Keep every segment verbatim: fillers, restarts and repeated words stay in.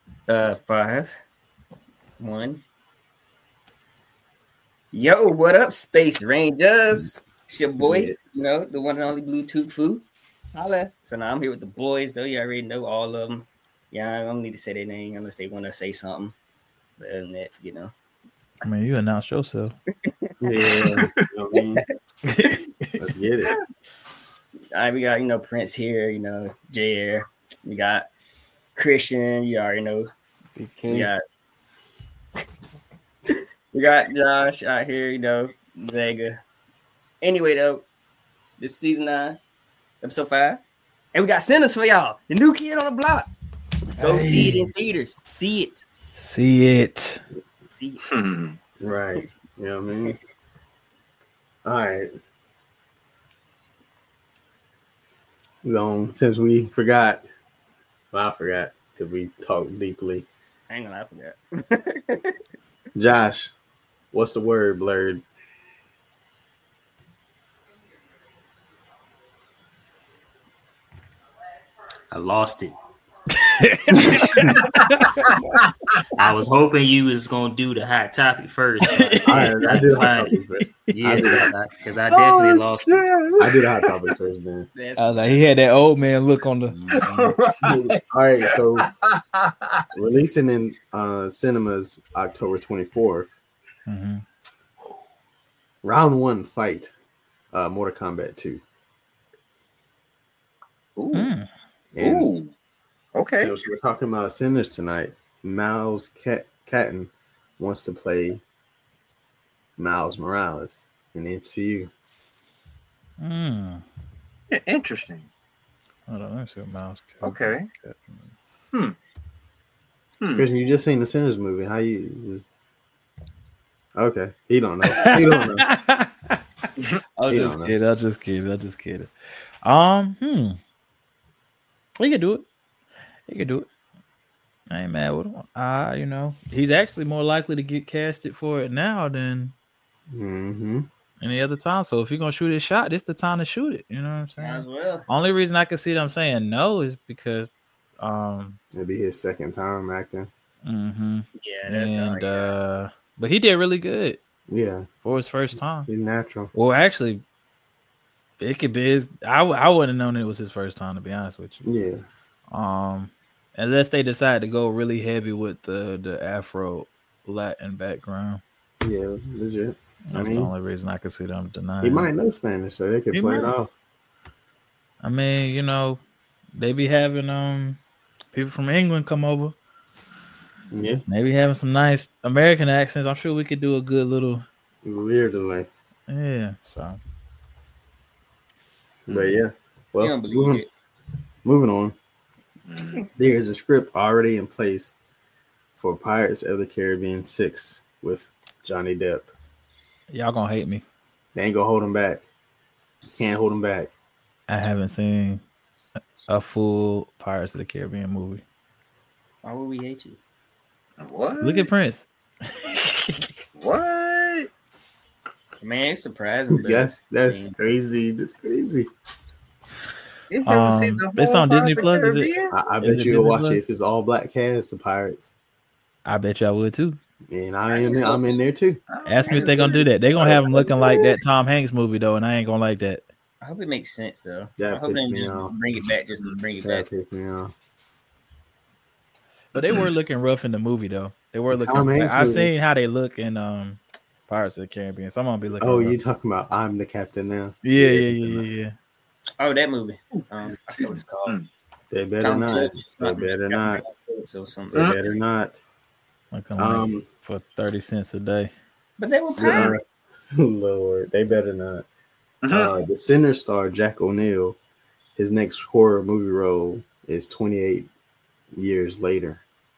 Uh, five, one. Yo, what up, Space Rangers? It's your boy, yeah. you know, the one and only Bluetooth Foo. Holla. So now I'm here with the boys, though. You already know all of them. Yeah, I don't need to say their name unless they want to say something. But other than that, you know. I mean, you announced yourself. Yeah, you know what I mean? Let's get it. All right, we got, you know, Prince here, you know, Jair. We got Christian, you already know. B K. We got we got Josh out here, you know, Vega. Anyway, though, this is season nine, episode five. And we got Sinners for y'all. The new kid on the block. Go hey. see it in theaters. See it. See it. See it. Hmm. Right. You know what I mean? All right. Long since we forgot. Well, I forgot because we talked deeply. I ain't gonna lie, I forgot. Josh, what's the word, blurred? I lost it. I was hoping you was gonna do the hot topic first. All right, I do the hot topic first. Yeah, because I, I definitely oh, lost shit. it. I do the hot topic first, then. I was like, he had that old man look on the. All right, so releasing in uh, cinemas October twenty-fourth. Mm-hmm. Round one fight, uh, Mortal Kombat two. Ooh. Mm. And Ooh. Okay. Since we're talking about Sinners tonight, Miles Cat- Catton wants to play Miles Morales in the M C U. Mm. Yeah, interesting. Hold on, let me see what Miles Catton. Okay. Catton. Hmm. hmm. Christian, you just seen the Sinners movie. How you just... Okay. He don't know. He don't know. I'll he just don't kidding. know. I'll just kidding. I'll just kidding. Um, hmm. We can do it. He can do it. I ain't mad with him. Uh, you know, he's actually more likely to get casted for it now than mm-hmm. any other time. So if you're gonna shoot his shot, this the time to shoot it. You know what I'm saying? As well. Only reason I can see them saying no is because um it'll be his second time acting. Mm-hmm. Yeah, that's and not right, uh but he did really good. Yeah. For his first time. He's natural. Well, actually, it could be his I, I wouldn't have known it was his first time, to be honest with you. Yeah. Um, unless they decide to go really heavy with the, the Afro Latin background. Yeah, legit. That's I mean, the only reason I could see them denying. He might know Spanish, so they could he play might. it off. I mean, you know, they be having um people from England come over. Yeah. Maybe having some nice American accents. I'm sure we could do a good little weird delay. Yeah, so. But yeah. Well, moving, moving on. There is a script already in place for Pirates of the Caribbean six with Johnny Depp. Y'all gonna hate me. They ain't gonna hold him back. Can't hold him back. I haven't seen a full Pirates of the Caribbean movie. Why would we hate you? What? Look at Prince. What? Man, it's surprising. Yes, that's man. crazy. That's crazy. Um, it's on Disney Plus. Is it? I, I bet you'll watch Plus? it if it's all black cast of Pirates. I bet y'all would too. And I am, I'm in there too. Ask me if they're gonna do that. They're gonna have them looking like that Tom Hanks movie though, and I ain't gonna like that. I hope it makes sense though. That I hope they just off. bring it back, just to bring it that back. Me off. But they were looking rough in the movie though. They were the looking. Like, I've seen how they look in um Pirates of the Caribbean. So I'm gonna be looking. Oh, rough. you talking about I'm the Captain now? Yeah, yeah, yeah, yeah, yeah. Oh, that movie. Um, I forget what it's called. They better Tom not. They better not. So they better not. Looking like um, for thirty cents a day. But they were pirates. Lord, they better not. Mm-hmm. Uh, the center star Jack O'Neill, his next horror movie role is twenty-eight years later.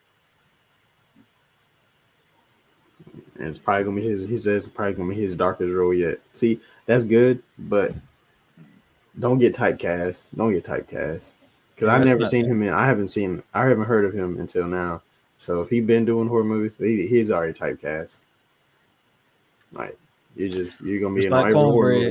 And it's probably gonna be his. He says it's probably gonna be his darkest role yet. See, that's good, but don't get typecast. Don't get typecast. Because I've never seen him in. I haven't seen. I haven't heard of him until now. So if he's been doing horror movies, he, he's already typecast. Like you just you're gonna be it's in like horror movie.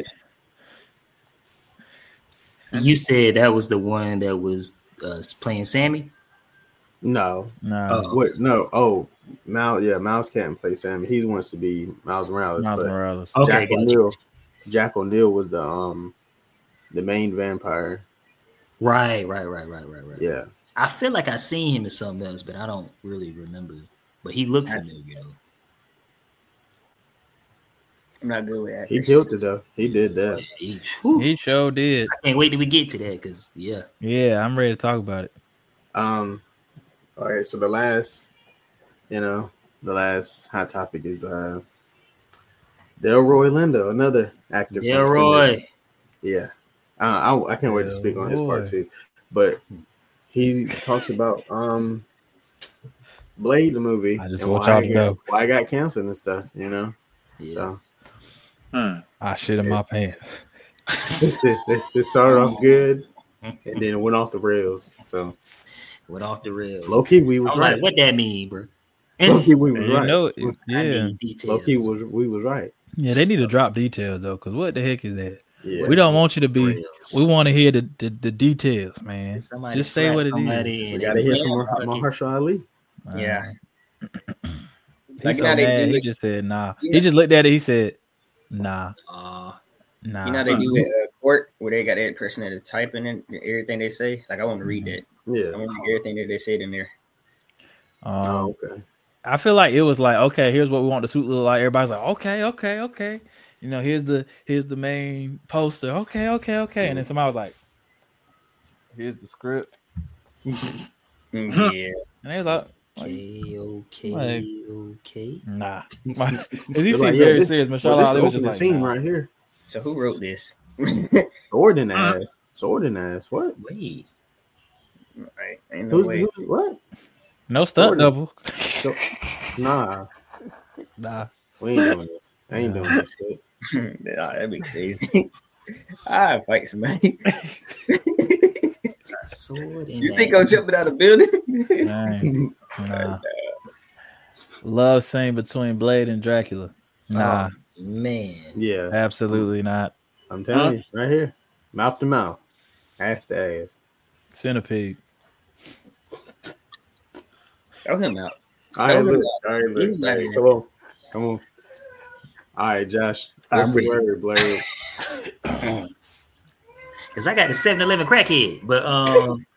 You said that was the one that was uh, playing Sammy. No, No, Oh, what? No. Oh, Miles. Yeah, Miles can't play Sam. He wants to be Miles Morales. Miles but Morales. okay, Jack gotcha. O'Neill. Jack O'Neill was the um the main vampire. Right, right, right, right, right, right. Yeah. I feel like I seen him in something else, but I don't really remember. But he looked familiar though. I'm not good with actors. He killed it though. He did that. He, whew. He sure did. I can't wait till we get to that because yeah. Yeah, I'm ready to talk about it. Um. All right. So the last, you know, the last hot topic is uh, Delroy Lindo, another actor. from Delroy. Teenage- Yeah. Uh, I I can't wait to speak on his part Delroy. too, but he talks about um, Blade the movie. I just and want why y'all it to got- know. why I got canceled and stuff. You know. Yeah. So Hmm. I shit in my pants. this, this, this started off good, and then it went off the rails. So Went off the rails. low key, we was I'm right. like, what that mean, bro? Low key, we was You right. know it. I Yeah, need details. Low key, was we was right. yeah. They need to drop details though, because what the heck is that? Yeah. We don't want you to be. Rails. We want to hear the, the, the details, man. Somebody Just say slap what it somebody is. and We it gotta was hear like, from fuck Mar- it. Mahershala Ali. Uh, Yeah. He's Like, so now they mad. do He it- just said nah. You He know- just looked at it. He said, nah, Uh, nah. You know how they do it at court where they got that person that typing in everything they say. Like I want to read that. I Yeah. want to read everything that they said in there. um, Oh, okay. I feel like it was like, okay, here's what we want the suit to look like. Everybody's like, okay, okay, okay. You know, here's the here's the main poster. Okay, okay, okay. And then somebody was like, here's the script. Mm, Mhm. yeah. And they was like, okay, okay, Like- okay. nah. As he They're seemed like, yeah, very this- serious. Well, Michelle this Ali the was just opening like, scene nah. right here. So who wrote this? Sword in ass. Sword in ass. What? Wait, Right. Ain't no Who's, way. who's what? No stunt Jordan. double. So, nah, Nah. we ain't doing this. I ain't doing this shit. Nah, that'd be crazy. I fight somebody. sword in You that. think I'm jumping out of building? Dang. Nah. Love scene between Blade and Dracula. Nah, Man, Yeah, absolutely not. I'm telling you, right here, mouth to mouth, ass to ass. Centipede. Throw him out. All right, Oh, look. All right, look. he's All not right, here. come on, come on. All right, Josh. What's the ready. word, Blade? because I got the seven eleven crackhead, but um,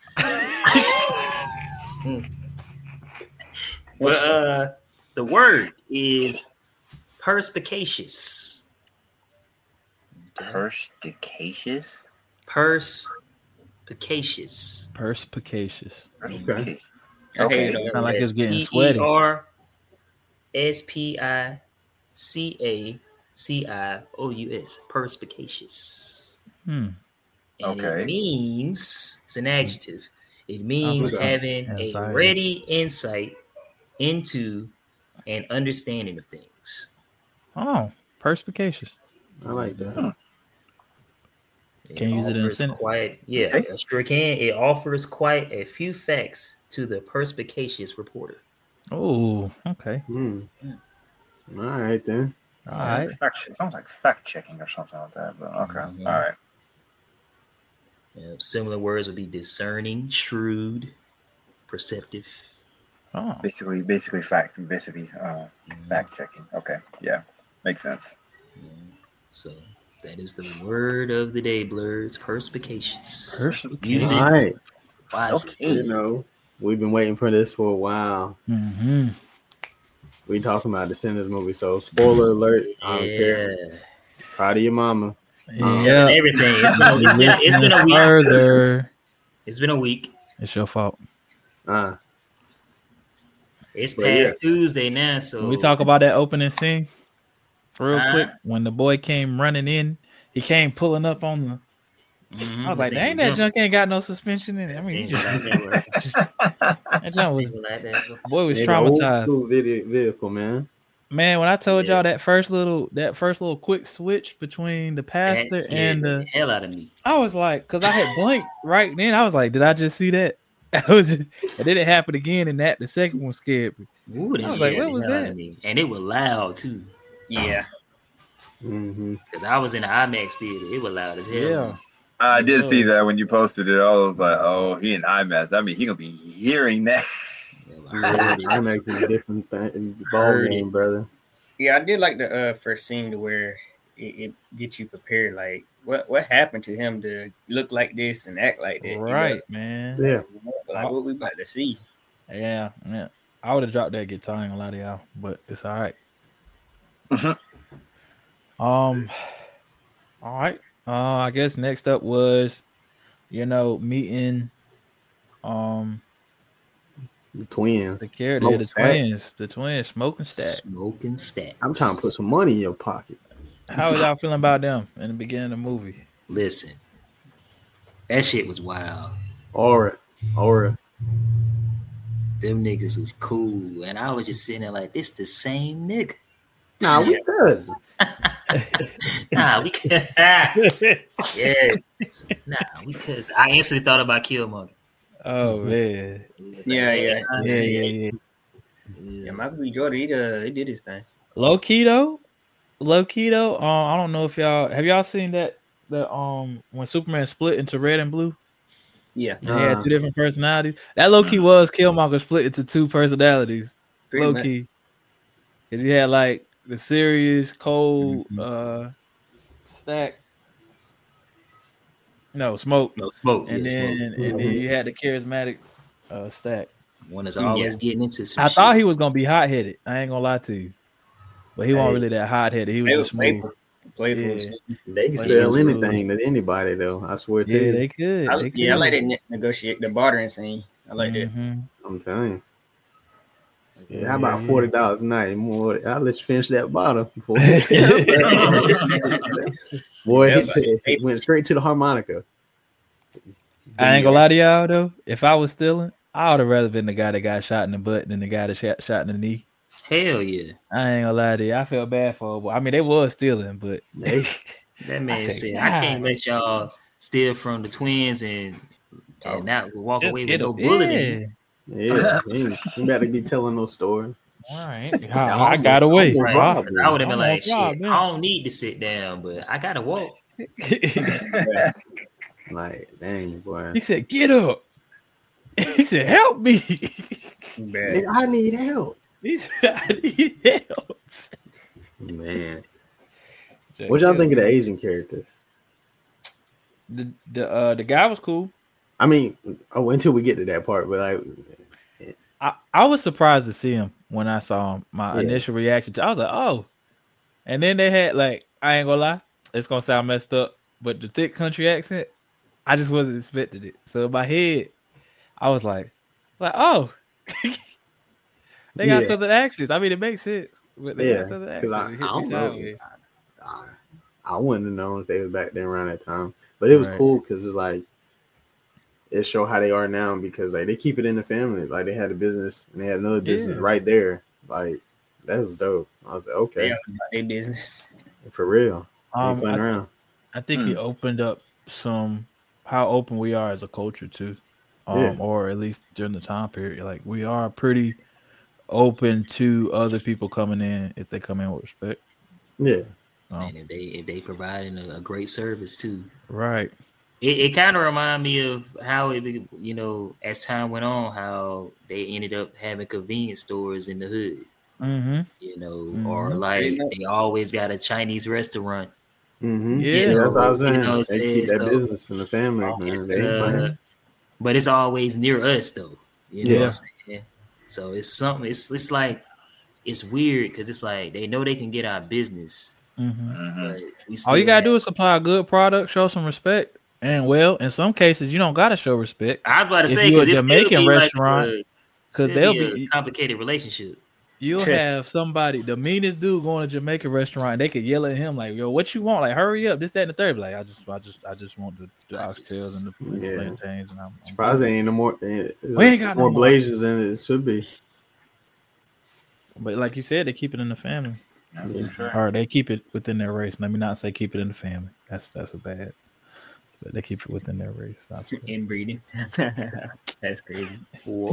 but uh, the word is perspicacious. Perspicacious. Perspicacious. Perspicacious. Okay. I hate it. Sound though. like it's getting P E sweaty. R S P I C A C I O U S. Perspicacious. Hmm. And Okay. it means, it's an adjective. It means like having a anxiety. ready insight into an understanding of things. Oh, perspicacious. I like that. Can you use it in a offers sentence? Quite, yeah, Okay. I sure can. It offers quite a few facts to the perspicacious reporter. Oh, okay. Hmm. All right then. All right. Fact, it sounds like fact checking or something like that. But okay. Mhm. All right. Uh, similar words would be discerning, shrewd, perceptive. Oh, Basically, basically fact, basically uh, fact checking. Okay. Yeah. Makes sense. Yeah. So that is the word of the day, Blurs. Perspicacious. perspicacious. Use it All right. wisely. You know, we've been waiting for this for a while. Mm-hmm. We talking about the Sinners movie, so spoiler alert. I don't care. Yeah. Proud of your mama. Telling Yeah. everything. It's been, a, it's, been, it's been a week. Further. It's been a week. It's your fault. Uh, It's But past Tuesday now, so Can we talk about that opening scene real Uh, quick? When the boy came running in, he came pulling up on the. Mhm. I was like, They dang, that jump- junk ain't got no suspension in it. I they mean, he ain't just, like that, bro. just that junk was. They ain't like that, bro. Boy was in the old traumatized. school video vehicle, man. Man, when I told Yeah. y'all that first little that first little quick switch between the That pastor scared and the the, hell out of me. I was like, because I had blinked right then. I was like, did I just see that? I was, and then it happened again, and that the second one scared me. Ooh, that I was like, scared what the was hell out that? of me. And it was loud too. Yeah. Mm-hmm. Because I was in the IMAX theater. It was loud as hell. Yeah. I did see was. that when you posted it. I was like, oh, he in IMAX. I mean, he gonna be hearing that. Yeah, IMAX is a different thing, ball Heard game, it. brother. Yeah, I did like the uh, first scene to where it, it gets you prepared. Like, what what happened to him to look like this and act like that? Right, You man. Yeah, know? Like, what we about to see? Yeah, yeah. I would have dropped that guitar, I ain't gonna lie to y'all, but it's all right. Mhm. Um, all right. Uh, I guess next up was, you know, meeting, um, the twins. the character, Smoke the stack. twins, the twins, smoking stack. Smoking stacks. I'm trying to put some money in your pocket. How y'all feeling about them in the beginning of the movie? Listen, that shit was wild. Aura, aura. Them niggas was cool, and I was just sitting there like, this the same nigga. Nah, we cousins. Nah, we could. Yes. Nah, we could. I instantly thought about Killmonger. Oh man, Yeah, yeah, yeah, yeah, yeah. Yeah, Michael B. Jordan, he, uh, he did his thing. Low key though, low key though. Um, I don't know if y'all have y'all seen that the um when Superman split into red and blue. Yeah, And he had Uh, two different personalities. That low key was Killmonger split into two personalities. pretty Low much. key, because you had like the serious, cold, Mhm. uh, stack. No smoke, No smoke. and yeah, then smoke. and then you had the charismatic, uh, stack. One is always getting into some I shit. thought he was gonna be hot headed. I ain't gonna lie to you, but he wasn't Hey. really that hot headed. He was They just was smooth. playful, playful. Yeah. and smooth. they can Like, sell he was anything to anybody, though. I swear to Yeah, you. they could. I, they could. yeah, I like that ne- negotiate the bartering scene. I like that. Mhm. I'm telling you. Yeah, How about yeah, forty dollars a night? More, I'll let you finish that bottle before. Boy, Yeah, hit but- to, it went straight to the harmonica. I ain't gonna lie to y'all though. If I was stealing, I would have rather been the guy that got shot in the butt than the guy that shot shot in the knee. Hell yeah. I ain't gonna lie to you. I felt bad for. But I mean, they was stealing, but Hey. That man said, said, I can't God. let y'all steal from the twins and and not walk Just away with get no him. bullet Yeah. in you. Yeah, he ain't, he better be telling no story. All right. I, I got away. almost Right. Wow. robbed 'Cause I would have been I'm like, gonna rob shit, them. I don't need to sit down, but I gotta walk. Like, dang, boy. He said, "Get up." He said, "Help me." Bad. I need help. He said, "I need help." Man. What y'all think of the Asian characters? The the uh, the guy was cool. I mean, oh, until we get to that part, but like, I, I was surprised to see him when I saw him. My Yeah. initial reaction to I was like, oh. And then they had like, I ain't gonna lie, it's gonna sound messed up, but the thick country accent, I just wasn't expecting it. So in my head, I was like, like, oh. They got Yeah. southern accents. I mean, it makes sense. But they Yeah, got southern 'cause accents. I- It hit I me don't know. sideways. I, I wouldn't have known if they was back then around that time. But it was Right. cool because it's like it showed how they are now because like they keep it in the family. Like they had a business and they had another business Yeah. right there. Like that was dope. I was like, okay, Yeah, it's about their business. for real. They ain't Um, playing I, around. I think he opened up some how open we are as a culture too, um, Yeah. or at least during the time period. Like we are pretty open to other people coming in if they come in with respect. Yeah. So, And if they if they providing a, a great service too. right. It, it kind of remind me of how it, be- you know, as time went on, how they ended up having convenience stores in the hood, Mm-hmm. you know, or Mhm. like Pretty much. they always got a Chinese restaurant. Mm-hmm. Yeah. Yeah, that's what I was You saying. know what I'm they keep saying? that So- business in the family, man. It's, They ain't uh, playing. but it's always near us though. You know Yeah. what I'm saying? So it's something. It's it's like it's weird because it's like they know they can get our business, Mm-hmm. Mhm. but we still All you gotta have- do is supply a good product, show some respect, and well, in some cases, you don't gotta show respect I was about to if say you a because Jamaican restaurant, because 'cause they'll be be- a complicated relationship. You'll have somebody, the meanest dude, going to a Jamaican restaurant, and they could yell at him like, "Yo, what you want? Like, hurry up! This, that, and the third. Like, I just, I just, I just want the, the I oxtails and the Yeah. plantains, and I'm, I'm Surprised there ain't no more. There's We ain't got no more more. blazers than it should be. But like you said, they keep it in the family, Yeah, for Yeah. sure. or they keep it within their race. Let me not say keep it in the family. That's that's a bad. But they keep it within their race. That's what- Inbreeding. That's crazy. Whoa.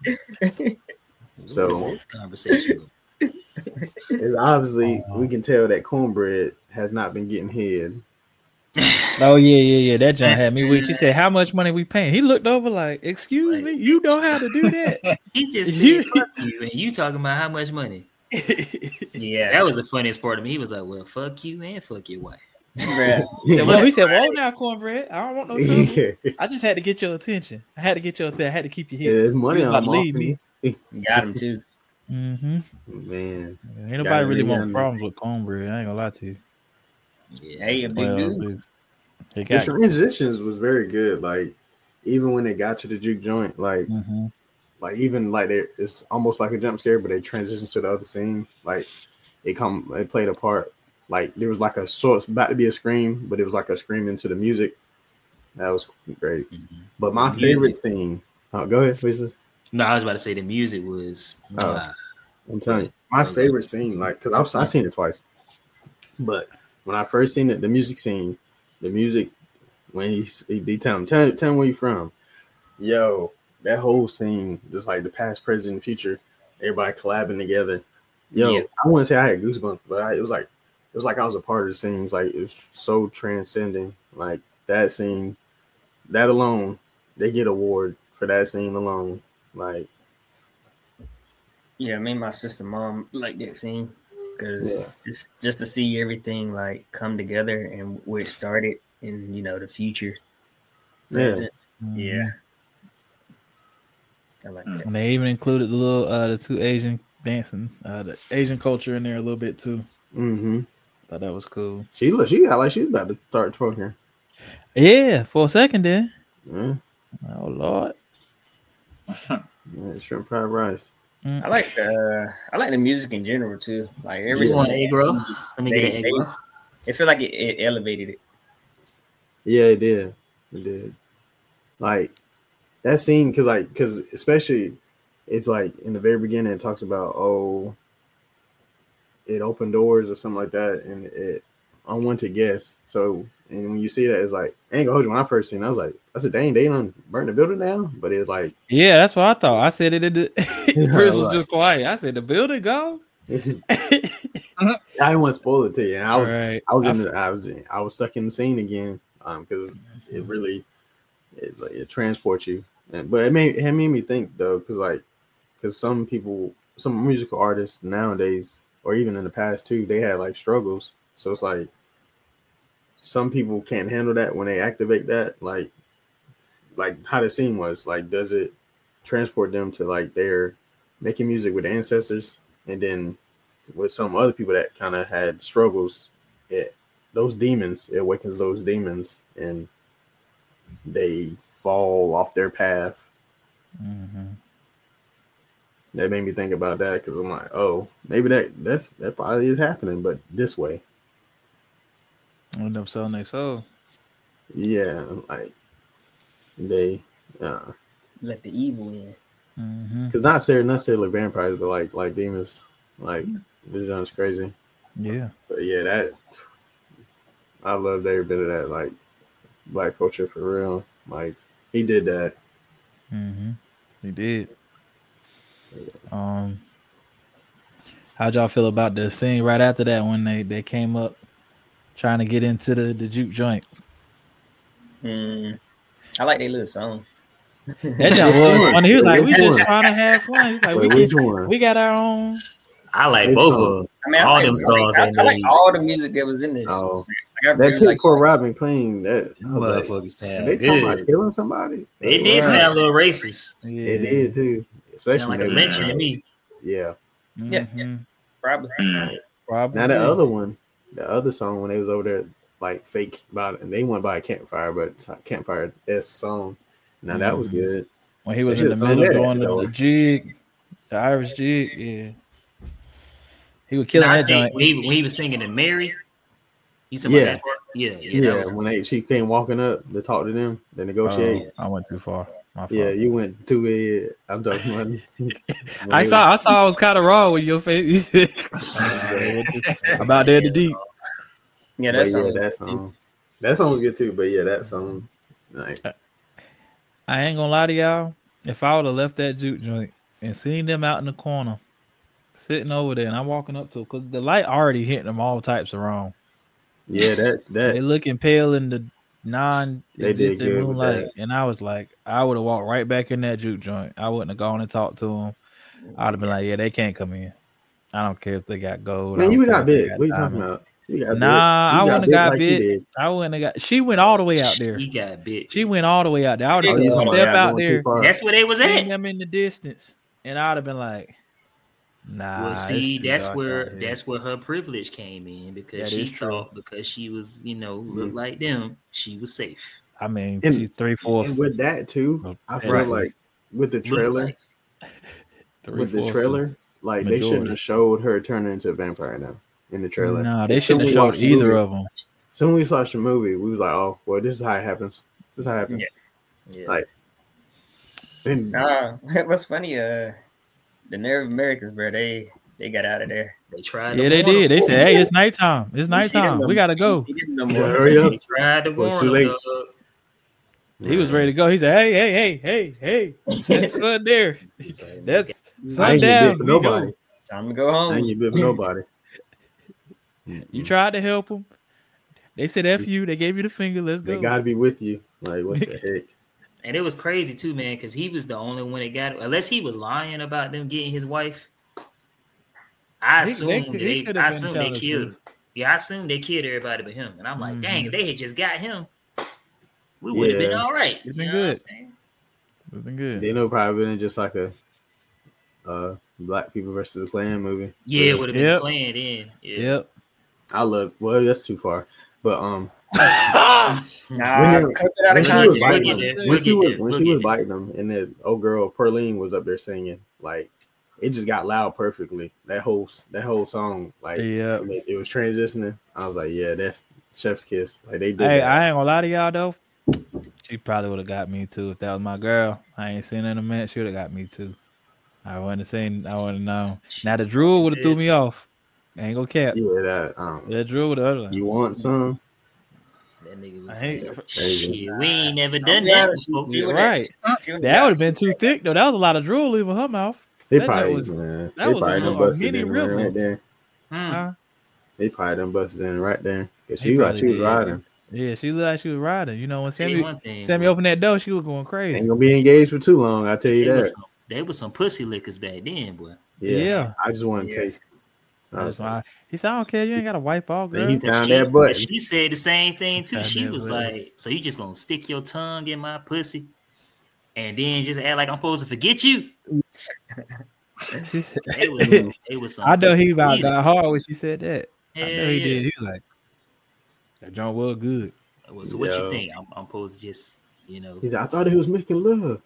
So So- this conversation. It's obviously Uh, we can tell that cornbread has not been getting head. Oh yeah, yeah, yeah. That John had me weak. She said, "How much money we paying?" He looked over like, "Excuse Like- me, you know how to do that?" He just You- said fuck you, and you talking about how much money. Yeah, That was the funniest part of me. He was like, well, fuck you and fuck your wife. bruh. Well, he said, "Whoa, now cornbread. I don't want no trouble. Yeah, I just had to get your attention. I had to get your attention. I had to keep you here." there's money You on about to them leave off me. me. Got him too. Mm-hmm. Man, Ain't Gotta nobody really be want on- problems with cornbread. I ain't gonna lie to you. Yeah, Hey, a that's- big Well, dude. it's- they the got. transitions was very good. Like even when they got to the juke joint, like Mm-hmm. like even like they, it's almost like a jump scare, but they transition to the other scene. Like it come, it played a part. Like there was like a source about to be a scream, but it was like a scream into the music. That was great. Mhm. But my The favorite music- scene. Oh, go ahead, please. No, I was about to say the music was. Oh. wow. I'm telling you, my favorite scene, like, cause I've I seen it twice, but when I first seen it, the music scene, the music when he he, he tell him, tell, tell him where you from, yo, that whole scene, just like the past, present, and future, everybody collabing together, yo, Yeah. I wouldn't say I had goosebumps, but I, it was like it was like I was a part of the scene. It was like it was so transcending, like that scene, that alone, they get award for that scene alone, like. Yeah, me and my sister mom like that scene because just, just to see everything like come together and where it started and you know the future. Yeah. present. Mm-hmm. Yeah. I like that. And they even included the little uh the two Asian dancing, uh the Asian culture in there a little bit too. Mm-hmm. Thought that was cool. She look, she got like she's about to start twerking. Yeah, for a second there. Yeah, Oh Lord. yeah shrimp fried rice. I like the I like the music in general too. Like every You want single egg roll? music, Let me they- get an egg they- roll. it feel like it, it elevated it. Yeah, it did. It did. Like that scene, because like, because especially it's like in the very beginning, it talks about oh, it opened doors or something like that, and it unwanted guests. So, and when you see that, it's like I ain't gonna hold you. When I first seen, it, I was like, I said, dang, they done burn the building down. But it's like, Yeah, that's what I thought. I said it in the Chris was right. just quiet. I said the building go. I didn't want to spoil it to you. And I was, Right. I was I in the, I was, in, I was stuck in the scene again, um, because it really, it like it transports you. And but it made it made me think though, because like, because some people, some musical artists nowadays, or even in the past too, they had like struggles. So it's like some people can't handle that when they activate that. Like, like how the scene was. Like, does it transport them to like their making music with ancestors, and then with some other people that kind of had struggles, it those demons, it awakens those demons, and they fall off their path. Mhm. That made me think about that because I'm like, oh, maybe that that's that probably is happening, but this way, End up selling their soul. yeah, like they, uh, Let the evil in. Mm-hmm. because not necessarily necessarily vampires, but like like demons, like this sounds crazy. Yeah. But yeah, that I loved every bit of that, like black culture for real. Like he did that. Mm-hmm. He did. Um, how'd y'all feel about the scene right after that when they, they came up trying to get into the, the juke joint? Mm, I like their little song. That joint was funny. He was Wait, like, "We which just one? trying to have fun." He was like, Wait, "We which can, one? we got our own." I like Which both song? of them. I mean, I All like, them songs I, they like, I like made. all the music that was in this. Oh, Like, I that really Pit like Poor Robin Clean. That I was like, Motherfuckers did sound they talking about good. killing somebody? It Like, did what? sound a little racist. Yeah. It did too. Especially Sound like a when- lynching to me. Yeah. Yeah. Mhm. Probably. Mm. Probably. Now the other one, the other song when they was over there like fake about it, and they went by a campfire, but it's a campfire S song. Now that was Mhm. good. when he was That in the shit middle sounded doing the, though. the jig, the Irish jig, yeah, he was killing Nah, I that think joint. when he, when he was singing to Mary, you said Yeah. about that part? Yeah, yeah, Yeah, that was when they she came walking up to talk to them, to negotiate. Oh, I went too far. My fault. yeah, you went too ahead. I'm talking about. when I they saw. was- I saw. I was kind of wrong with your face. About there to deep. Yeah, but that yeah, song. that song, that song was good too. But yeah, that song, like, I ain't gonna lie to y'all. If I would have left that juke joint and seen them out in the corner, sitting over there, and I'm walking up to it, because the light already hitting them all types of wrong. Yeah, that They that looking pale in the They did non-existent good with moonlight, that. and I was like, I would have walked right back in that juke joint. I wouldn't have gone and talked to them. I'd have been like, yeah, they can't come in. I don't care if they got gold. I Man, don't you care got if they bit. got What are you talking diamonds. about? You got Nah, bit. I You wouldn't have got like she bit. did. I wouldn't have got. She went all the way out there. He got bit. She went all the way out there. I would have Oh, took you a talking step about out going too there, far? That's where they was seen at. them in the distance, and I'd have been like, nah. Well, it's see, too that's dark where out here. that's where her privilege came in because That she is true. thought because she was, you know, looked Mhm. like them, she was safe. I mean, And- she's three fourths. And with that too, I feel Right. like with the Looked trailer, like. with the trailer, like they majority. shouldn't have showed her turning into a vampire now in the trailer. No, they As shouldn't soon have as we showed watched the either movie- of them. Soon as we watched the movie, we was like, "Oh, well, this is how it happens. This is how it happens." Yeah. Yeah. Like, and Nah, what's funny? Uh, the Native Americans, bro, they they got out of there. They tried. Yeah, to they warn did. They them. said, "Hey, it's nighttime. It's You see them nighttime. no- We gotta go." you see them no Yeah, more. hurry up. They tried to Well, warn too them. late. dog. He was ready to go. He said, "Hey, hey, hey, hey, hey, that's sun there. He's like, That's I sun ain't get down. bit for We nobody. go." Time to go I ain't home. get bit for nobody. You tried to help them. They said F you. They gave you the finger. Let's They go. gotta be with you. Like, what the heck? And it was crazy too, man, because he was the only one that got it. Unless he was lying about them getting his wife. I He- assume they they, could- he could I have been assume they telling the killed. truth. Yeah, I assume they killed everybody but him. And I'm like, dang, Mhm. if they had just got him, we would have been Yeah. all right. It'd You been know what I'm good. saying? It's been good. They know probably been just like a uh black people versus the Klan movie. Yeah, it would have been Yep. playing in. Yeah. Yep. I love. Well, that's too far. But um, Nah, When they- cut it out when of she was context. We'll biting get them, there. when We'll she get was there. when We'll she get was there. biting them, and the old girl Perlene was up there singing, like it just got loud perfectly. That whole that whole song, like Yeah. it, it was transitioning. I was like, yeah, that's Chef's Kiss. Like they did Hey, that. I ain't gonna lie to y'all though. She probably would have got me too if that was my girl. I ain't seen her in a minute. She would have got me too. I wouldn't have seen. I wouldn't know. Now the drool would have threw me off. I ain't gonna cap. yeah, that um, That drool would have. you want some? That nigga I was hate like, it. Crazy. shit, we ain't never I'm done be that honest, before. she Yeah, would've- right. she would've That got would have been you. too thick though. That was a lot of drool leaving her mouth. They That probably was- man, that they was a probably done little- a busted mini in river. right there. Hmm. Huh? They probably done busted in right there because He she like she probably was did. riding. Yeah, she looked like she was riding. You know when Tell you Sammy one thing, Sammy bro. opened that door, she was going crazy. Ain't gonna be engaged for too long. I tell you There that. was some, there was some pussy lickers back then, boy. Yeah, Yeah. I just want to Yeah. taste. I That's was like, why he said, "I don't care. You ain't got to wipe off, girl." he But found she, that button. she said the same thing too. Found She that was button. like, "So you just gonna stick your tongue in my pussy, and then just act like I'm supposed to forget you?" She said, It was, it was. Some I know he pussy about either. got hard when she said that. I Hell know he yeah. did. He was like, "That John was good." Well, so what Yo. you think? I'm, I'm supposed to just, you know, He said, I thought he was making love.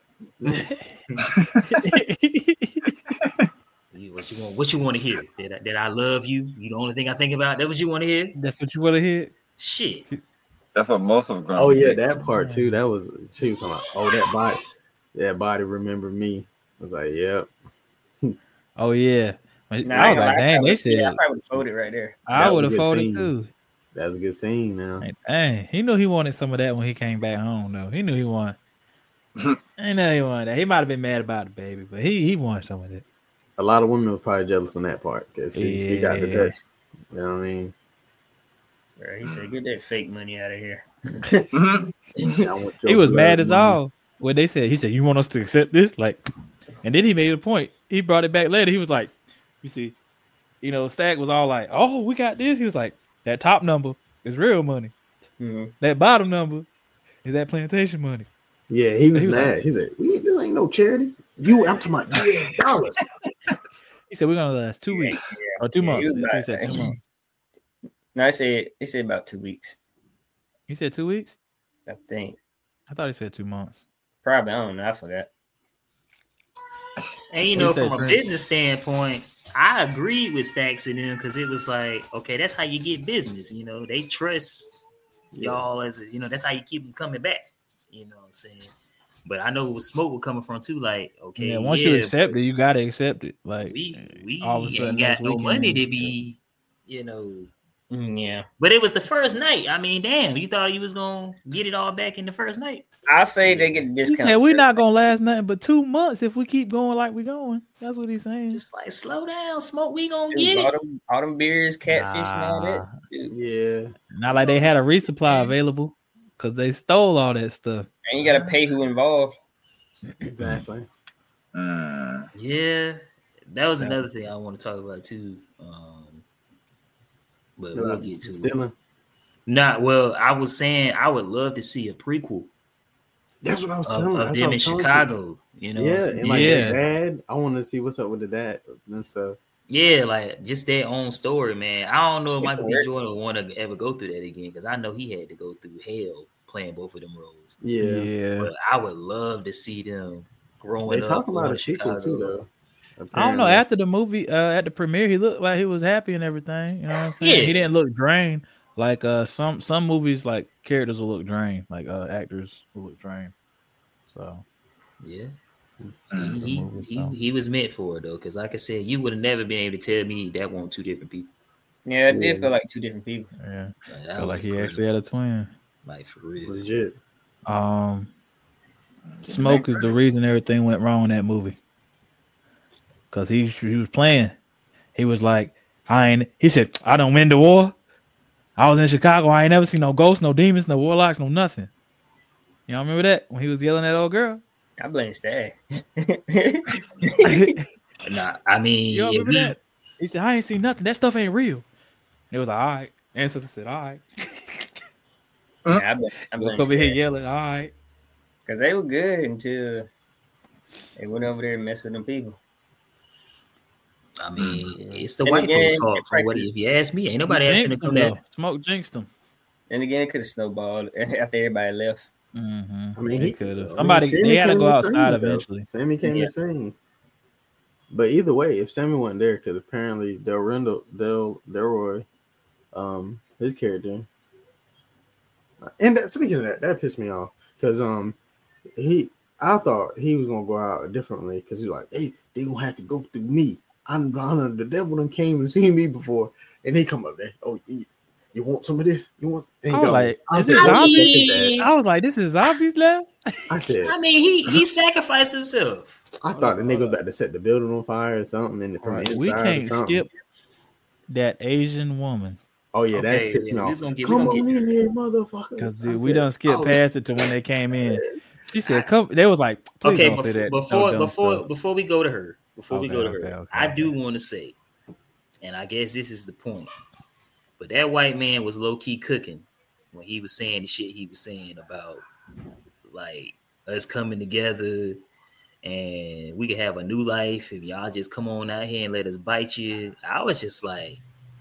you- what you want? What you want to hear? That I, that I love you? You the only thing I think about. That what you want to hear? That's what you want to hear. Shit. That's what most of them. Oh yeah, that part too. That was she was talking about. Oh, that body, that body remember me. I was like, yep. Oh yeah. When- Nah, I was ain't gonna like, lie, dang, probably- they said yeah, I probably would have folded right there. I That was would a have good folded scene. too. That was a good scene. Now Like, dang, he knew he wanted some of that when he came back home though. He knew he wanted. I know he wanted that. He might have been mad about the baby, but he he wanted some of that. a lot of women were probably jealous on that part because she, she got the Yeah. touch. You know what I mean? Bro, he said, "Get that fake money out of here." I want He your was blood mad as money. all when they said. He said, "You want us to accept this?" Like, and then he made a point. He brought it back later. He was like, "You see, you know, Stack was all like, oh, we got this." He was like, "That top number is real money. Mhm. That bottom number is that plantation money." Yeah, he was, He was mad. like- he said, we, "This ain't no charity. You, I'm talking about U S dollars." He said, "We're gonna last two weeks or two Yeah, months." he was He mad. said two months. No, I said he said about two weeks. He said two weeks. I think I thought he said two months. probably. I don't know. I forgot. And you What know, you say, from a Prince? business standpoint, I agreed with Stacks and them because it was like, okay, that's how you get business. You know, they trust y'all as a, you know, that's how you keep them coming back. You know what I'm saying? But I know where smoke was coming from too. Like, okay, Yeah, once yeah, you accept it, you gotta accept it. Like we we all of a sudden ain't got next no weekend- money to be, you know, Mm, yeah, But it was the first night. I mean, damn, you thought you was gonna get it all back in the first night? I say they get a He discount. said we're not gonna last nothing but two months if we keep going like we're going. That's what he's saying. Just like slow down, smoke. We gonna Shoot, get all it. them, all them beers, catfish, and all that. Nah. Shoot. Yeah. Not like they had a resupply available because they stole all that stuff. And you gotta pay who involved. Exactly. Mm. Yeah, that was Yeah. another thing I want to talk about too. Um, but They're we'll like get to it. stealing. Not well. I was saying I would love to see a prequel That's what I was of, telling. of That's them what in I'm telling Chicago. You know, you. what I'm Yeah, saying? and like Yeah. their dad, I want to see what's up with the dad and stuff. Yeah, like just their own story, man. I don't know if Yeah, Michael B. right. Jordan would want to ever go through that again because I know he had to go through hell playing both of them roles. Yeah, Yeah. But I would love to see them growing they up. talking about going a to sequel too, Chicago. though. I don't know. apparently. After the movie, uh, at the premiere, he looked like he was happy and everything. You know what I'm saying? Yeah. He didn't look drained. Like uh, some some movies, like characters will look drained. Like uh, actors will look drained. So Yeah. Mm. He, The movies, he, though. he was meant for it though, because like I said, you would have never been able to tell me that weren't two different people. Yeah, it did Yeah. feel like two different people. yeah, Like, that felt was like he incredible. actually had a twin. Like for real. legit. Um, Smoke is the reason everything went wrong in that movie. Cause he he was playing. He was like, I ain't. He said, I don't win the war. I was in Chicago. I ain't never seen no ghosts, no demons, no warlocks, no nothing. You know, remember that when he was yelling at that old girl? I blame Stag. Nah, I mean, You if remember we- that? He said, I ain't seen nothing. That stuff ain't real. It was like, all right. Ancestor said, all right. Yeah, I blame, I blame Look over here Stag. yelling, all right. Because they were good until they went over there and messed with them people. I mean, it's the And white again, folks' fault for what practice- if you ask me. Ain't nobody asking to Jinxed come him, there. though. Smoke jinxed him. And again, it could have snowballed after everybody left. Mm-hmm. I mean, he he could have. I mean, Somebody, Sammy they had to came go to sing, outside though. eventually. Sammy came Yeah. to sing. But either way, if Sammy wasn't there, because apparently Del Rendell, Del Delroy, um, his character, and that, speaking of that, that pissed me off because um, he, I thought he was gonna go out differently because he's like, hey, they gonna have to go through me. I'm, I'm the devil done came and seen me before, and they come up there. Oh, you, you want some of this? You want? And he I was go, like, I is said, it "Don't zombies?" take that." I was like, this is zombies left? I said, I mean, he he sacrificed himself. I thought the nigga was about to set the building on fire or something, and from the inside We or can't something. skip that Asian woman. Oh yeah, Okay, that pissed yeah, me we off. just gonna get- we Come gonna on in here, motherfucker. Because I we said, done skipped oh, past it to when they came in. She said, "Come." They was like, "Please Okay, don't say before that." before dumb before, stuff. before we go to her, before we Okay, go to okay, her, okay, I do okay. want to say, and I guess this is the point, but that white man was low key cooking when he was saying the shit he was saying about like us coming together and we could have a new life if y'all just come on out here and let us bite you. I was just like,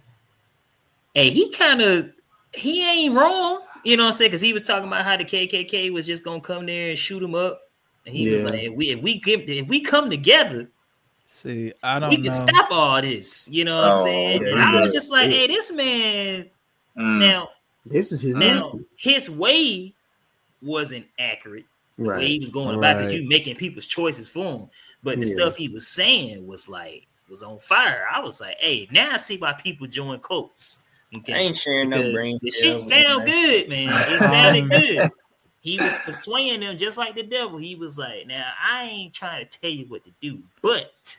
hey, he kind of he ain't wrong, you know what I'm saying? Because he was talking about how the K K K was just gonna come there and shoot him up, and he was Yeah. like, if we if we give if we come together, See, I don't we know. can stop all this, you know what I'm Oh, saying? yeah, And I he's was a- just like, he- hey, this man Mm. now This is his now name, his way wasn't accurate. The way right? he was going about because Right. you making people's choices for him, but the Yeah. stuff he was saying was like was on fire. I was like, hey, now I see why people join cults. Okay, I ain't sharing no because brain the cells shit with sound them. good, man. It sounded Um, good. He was persuading them just like the devil. He was like, now I ain't trying to tell you what to do, but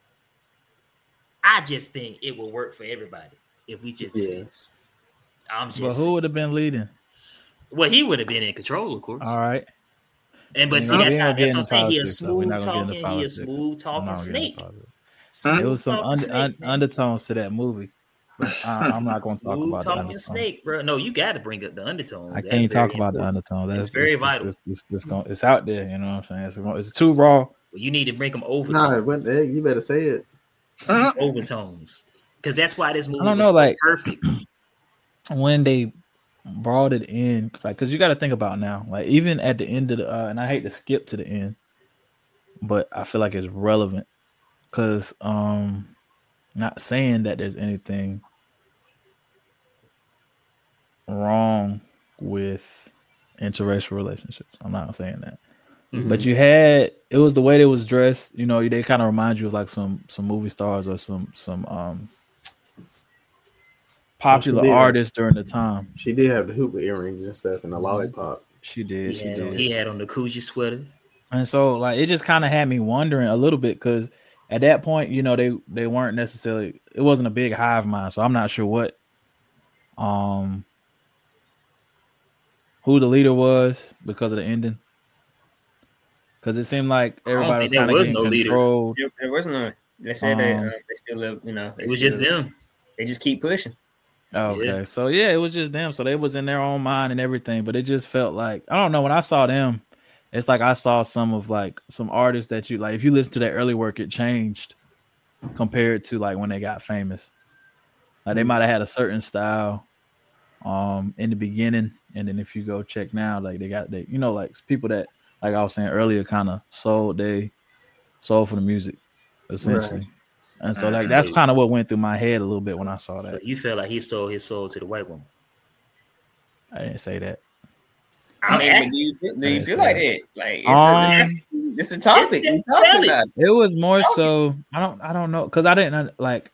I just think it will work for everybody if we just do Yeah. this. I'm just But who would have been leading? well, he would have been in control, of course. All right. And but We see, ain't that's gonna how get that's into what I'm saying. He a politics, though. We're smooth not gonna get into talking, he a politics. smooth We're talking not gonna get into snake. politics. Mm. It was some Talking under, snake, un, man. undertones to that movie. But I, I'm not going to talk Smooth about the talking undertones. snake, bro. No, you got to bring up the undertones. I That's can't talk very about the important. undertones. That's It's very it's, vital. It's, it's, it's, going, it's out there. You know what I'm saying? It's, gonna- it's too raw. Well, you need to bring them overtones. Nah, what the heck? You better say it. overtones, because that's why this movie don't was know, so like- perfect. When they brought it in, like, because you got to think about now, like, even at the end of the, uh, and I hate to skip to the end, but I feel like it's relevant because, um, not saying that there's anything wrong with interracial relationships. I'm not saying that. Mhm. But you had it was the way they was dressed. You know, they kind of remind you of like some some movie stars or some some um popular did. artist during the time. She did have the hoop earrings and stuff and the Mhm. lollipop. She did. He She had, on, did. he had on the Coogee sweater. And so, like, it just kind of had me wondering a little bit because at that point, you know, they they weren't necessarily. It wasn't a big hive mind, so I'm not sure what, um, who the leader was because of the ending. Because it seemed like I don't everybody was think there kind of was getting no leader. controlled. There, there was no. They said they Um, uh, they still live. You know, they It was still- just them. They just keep pushing. Okay, Yeah. so yeah, it was just them. So they was in their own mind and everything, but it just felt like I don't know. When I saw them, it's like I saw some of like some artists that you like. If you listen to their early work, it changed compared to like when they got famous. Like they might have had a certain style, um, in the beginning, and then if you go check now, like they got they, you know, like people that like I was saying earlier, kind of sold they sold for the music, essentially. And so Uh, like that's so- kind of what went through my head a little bit when I saw So that. you feel like he sold his soul to the white woman? I didn't say that. I I'm mean, but do asking. you feel, do you Yes, feel sir. like that? Like, it's, Um, a, it's, it's a topic. Just We tell talking it. about it. It was more so I don't I don't know because I didn't like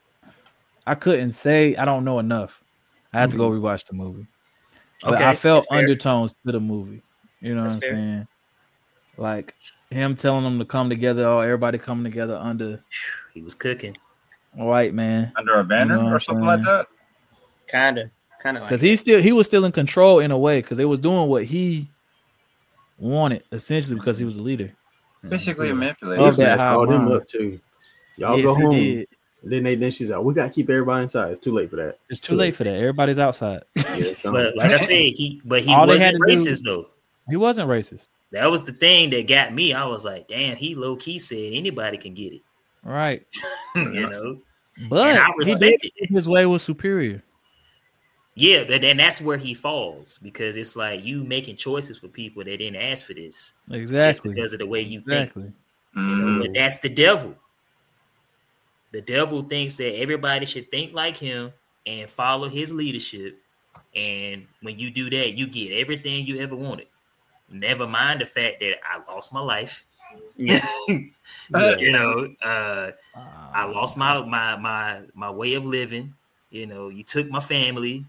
I couldn't say I don't know enough. I had to go rewatch the movie. But Okay, I felt that's fair. undertones to the movie. You know That's what I'm fair. saying? Like him telling them to come together, or everybody coming together under he was cooking. a white man. Under a banner You know what or I'm something saying? like that. Kinda, kinda like Because that. he still he was still in control in a way because they was doing what he wanted essentially because he was the leader. Basically a Of manipulator. that Snatched high all them mind. up too. Y'all Yes, go he home. did. Then they then she's like, we gotta keep everybody inside. It's too late for that. It's too late for that. Everybody's outside. Yeah, it's gone. But like I said, he but he All they had wasn't to do- racist though. He wasn't racist. That was the thing that got me. I was like, damn, he low key said anybody can get it. Right. you know? But And I he respect did it. think his way was superior. Yeah, but then that's where he falls because it's like you making choices for people that didn't ask for this just Exactly. because of the way you think. Exactly. You know, Mm. but that's the devil. The devil thinks that everybody should think like him and follow his leadership. And when you do that, you get everything you ever wanted. Never mind the fact that I lost my life. Yeah. You know, uh, I Uh, lost my my my my way of living. You know, you took my family.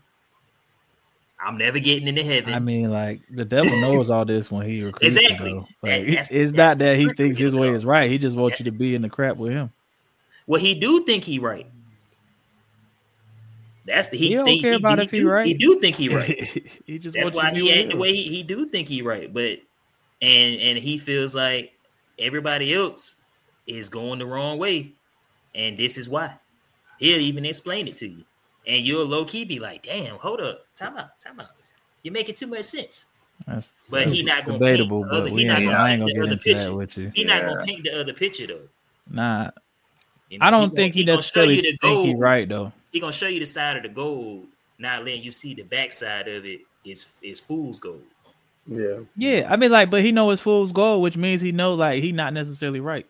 I'm never getting into heaven. I mean, like the devil knows all this when he recruits you, Exactly. though. That- Like, that's- it's that's not that he the trick thinks with his him, way though. is right. He just wants That's you to be in the crap with him. Well, he do think he right. That's the he, He don't think, care about he, if he do, right. He do think he right. he just That's wants why you to be he with act the him. way he, he do think he right. But and and he feels like everybody else is going the wrong way, and this is why. He'll even explain it to you, and you'll low key be like, "Damn, hold up, time out, time out. You're making too much sense." That's, But that's he not gonna debatable, paint the other- but he we not ain't, gonna I ain't paint gonna the get other into picture. that with you. He's not gonna Yeah. paint the other picture though. Nah, You know, I don't gonna- think he gonna show necessarily you the think he gold. right though. He gonna show you the side of the gold, not letting you see the backside of it is is fool's gold. Yeah. Yeah, I mean, like, but he know his fool's goal, which means he know like he not necessarily right.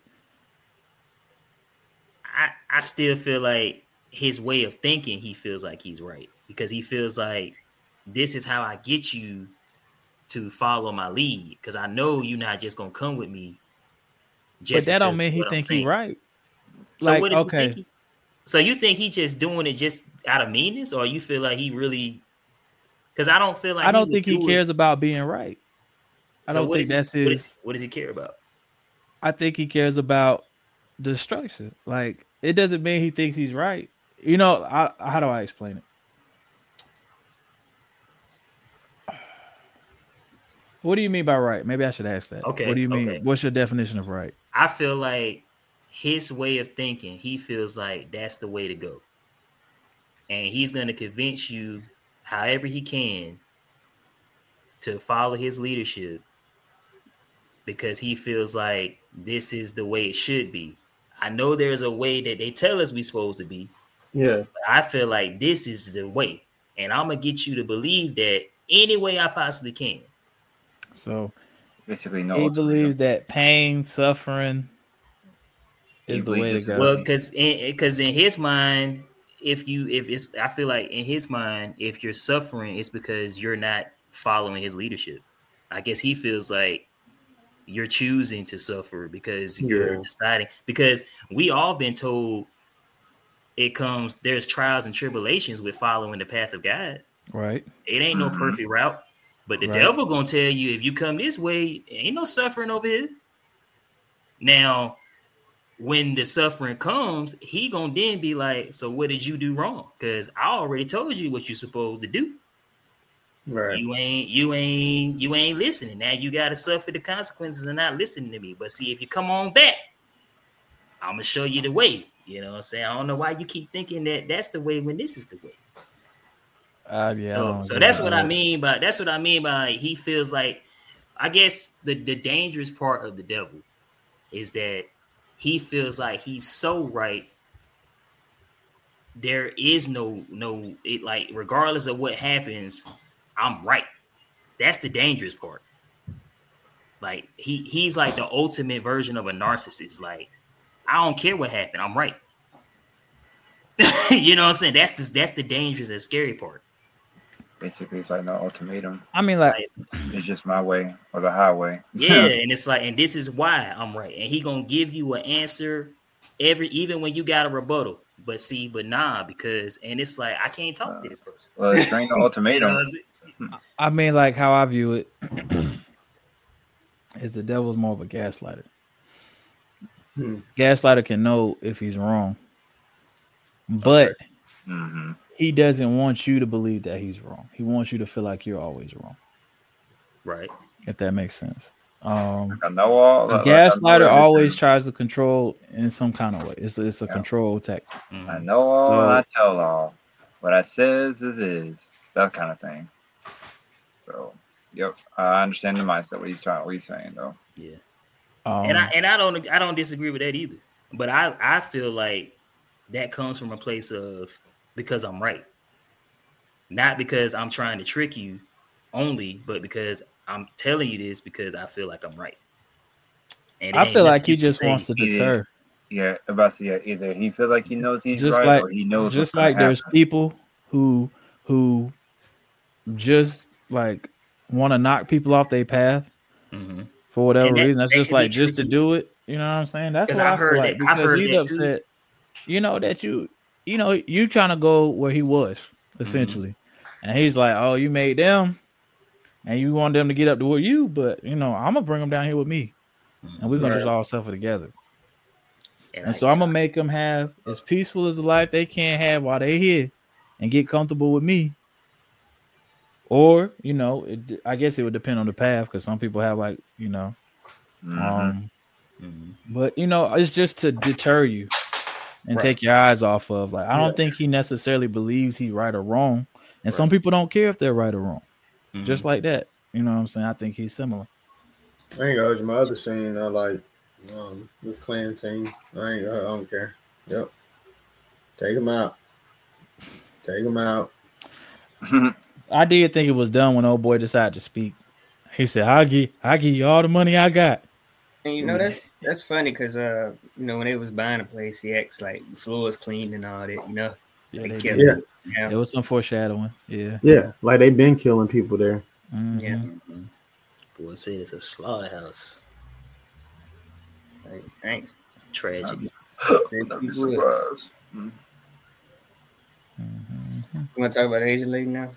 I, I still feel like his way of thinking, he feels like he's right because he feels like this is how I get you to follow my lead because I know you're not just gonna come with me. But that don't because mean of he what I'm think he saying. right. So Like, what is okay. he thinking? So you think he just doing it just out of meanness, or you feel like he really? Because I don't feel like I don't would think he do it- cares about being right. I So don't what think is he- that's what is- his. What does he care about? I think he cares about destruction. Like, it doesn't mean he thinks he's right. You know, I, how do I explain it? What do you mean by right? Maybe I should ask that. Okay, What do you mean? okay. What's your definition of right? I feel like his way of thinking, he feels like that's the way to go. And he's going to convince you however he can to follow his leadership because he feels like this is the way it should be. I know there's a way that they tell us we're supposed to be, Yeah. but I feel like this is the way. And I'm going to get you to believe that any way I possibly can. So Basically, no. he ultimatum. believes that pain, suffering is He the way to believes this is- go. Well, because because in his mind, if you if it's I feel like in his mind, if you're suffering, it's because you're not following his leadership. I guess he feels like you're choosing to suffer because you're Yeah. deciding. Because we all been told it comes. There's trials and tribulations with following the path of God. Right. It ain't no perfect route, but the Right. devil gonna tell you if you come this way, ain't no suffering over here. Now, when the suffering comes, he gonna then be like, "So what did you do wrong? Because I already told you what you're supposed to do. Right. You ain't, you ain't, you ain't listening. Now you gotta suffer the consequences of not listening to me. But see, if you come on back, I'm gonna show you the way. You know what I'm saying? I don't know why you keep thinking that that's the way when this is the way. Uh, yeah. I So, don't so agree that's with what that. I mean by that's what I mean by he feels like. I guess the the dangerous part of the devil is that he feels like he's so right. There is no no it like regardless of what happens, I'm right. That's the dangerous part. Like he he's like the ultimate version of a narcissist. Like I don't care what happened, I'm right. You know what I'm saying? That's the that's the dangerous and scary part. Basically, it's like no ultimatum. I mean, like, It's just my way or the highway. Yeah, and it's like, and this is why I'm right. And he gonna give you an answer every even when you got a rebuttal. But see, but nah, because and it's like I can't talk Uh, to this person. Well, it's ain't no You ultimatum. know, it's- I mean, like how I view it is the devil's more of a gaslighter. Hmm. Gaslighter can know if he's wrong, but hmm he doesn't want you to believe that he's wrong. He wants you to feel like you're always wrong. right. If that makes sense. Um, I know all. a like, I know gaslighter everything. always tries to control in some kind of way. It's a, it's a Yeah. control tactic. Mhm. I know all. So- and I tell all. What I says is is that kind of thing. So, yep, I understand the mindset. What he's trying. What he's saying though. Yeah. Um, And I and I don't I don't disagree with that either. But I I feel like that comes from a place of because I'm right. Not because I'm trying to trick you only, but because I'm telling you this because I feel like I'm right. And it I ain't feel like nothing he you can just say. wants to Either- deter. Yeah, about to say, yeah, either he feel like he knows he's Just right, like- or he knows Just what's gonna like there's happen. people who who just like want to knock people off their path Mhm. for whatever And that- reason. That's that just can be like just true, to too. do it. You know what I'm saying? That's 'Cause what I've I feel heard like that- I've because heard he's that, too. upset. You know that you you know you trying to go where he was Mm-hmm. essentially, and he's like, oh, you made them, and you want them to get up to where you, but you know I'm gonna bring them down here with me, and we're gonna just Right. all suffer together. And, And I, so I'm gonna make them have as peaceful as a life they can have while they're here, and get comfortable with me. Or you know, it, I guess it would depend on the path because some people have like you know, Mhm. um, Mhm. but you know, it's just to deter you and Right. take your eyes off of. Like I don't Yeah. think he necessarily believes he's right or wrong, and some Right. people don't care if they're right or wrong. Mhm. Just like that, you know what I'm saying? I think he's similar. I ain't gonna hold you. My other scene, I like um, this clan scene. I ain't. I don't care. Yep. Take him out. Take him out. I did think it was done when old boy decided to speak. He said, "I give, I give you all the money I got." And you know that's that's funny because uh you know when they was buying a place, he acts like the floor is clean and all that. You know, Yeah, they they kept did. Yeah. it. Yeah. There was some foreshadowing. Yeah. Yeah, like they been killing people there. Mhm. Yeah. Mhm. Boy said it's a slaughterhouse. It's like, dang. Tragedy. Same Don't be people would. surprised. Mhm. You want to talk about the Asian lady now?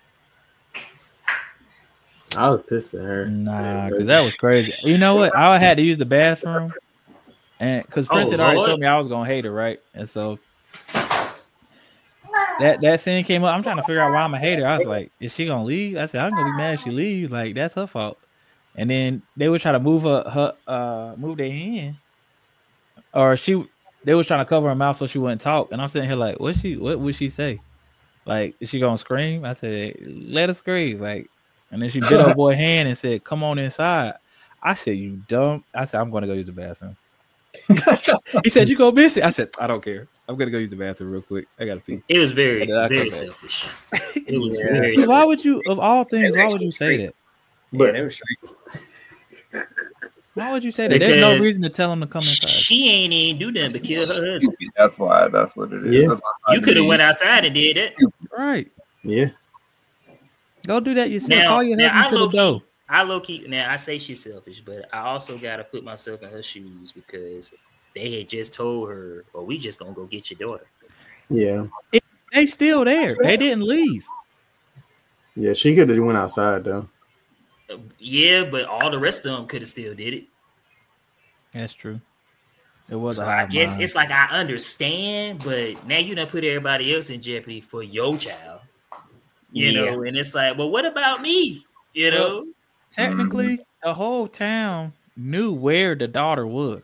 I was pissed at her. Nah, because that was crazy. You know what? I had to use the bathroom, and because Prince Oh, had already Lord. told me I was gonna hate her, right? And so that that scene came up. I'm trying to figure out why I'm a hater. I was like, is she gonna leave? I said, I'm gonna be mad if she leaves. Like that's her fault. And then they were trying to move her, her uh, move their hand, or she, they was trying to cover her mouth so she wouldn't talk. And I'm sitting here like, what she, what would she say? Like, is she gonna scream? I said, let her scream. Like, and then she bit her boy hand and said, come on inside. I said, you dumb. I said, I'm gonna go use the bathroom. He said, you go miss it. I said, I don't care. I'm gonna go use the bathroom real quick. I gotta pee. It was very, Yeah, I very come back. selfish. It was Yeah. very Why selfish. would you, of all things, why would you say that? But yeah, they were straight. Why would you say that? There's no Because reason to tell him to come inside. She ain't even do nothing but kill her husband. That's why. That's what it is. Yeah. That's why You could have went outside and did it. Right. yeah, Go do that yourself. Now, Call your now I husband to low the door. key, I low key. Now I say she's selfish, but I also gotta put myself in her shoes because they had just told her, "Well, we just gonna go get your daughter." Yeah, They still there. They didn't leave. yeah. She could have went outside though. Yeah, but all the rest of them could have still did it. That's true. It was So a I hive guess mind. it's like I understand, but now you done put everybody else in jeopardy for your child. You Yeah. know, and it's like, well, what about me? You Well, know? Technically, the whole town knew where the daughter was.